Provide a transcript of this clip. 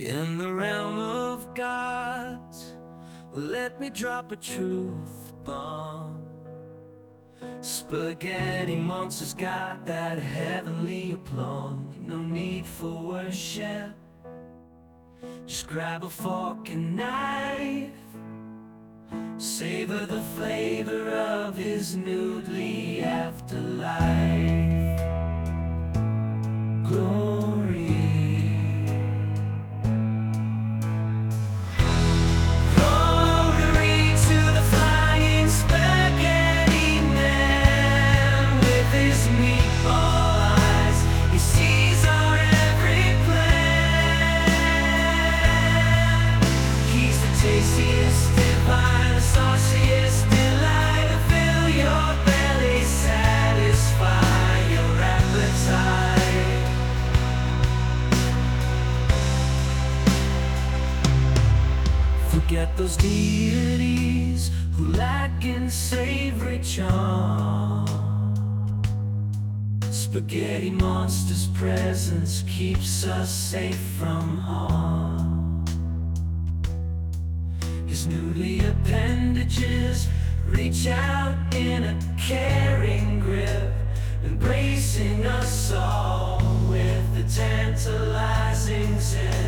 In the realm of gods, let me drop a truth bomb. Spaghetti monsters got that heavenly aplomb. No need for worship, just grab a fork and knife. Savor the flavor of his noodly afterlife. Glory, glory to the flying spaghetti man. With his meatball eyes, he sees our every plan. He's the tastiest, divine, sauciest delight to fill your belly, satisfy your appetite. Forget those deities who lack in savory charm. Spaghetti monster's presence keeps us safe from harm. His noodly appendages reach out in a caring grip, embracing us all with the tantalizing zip.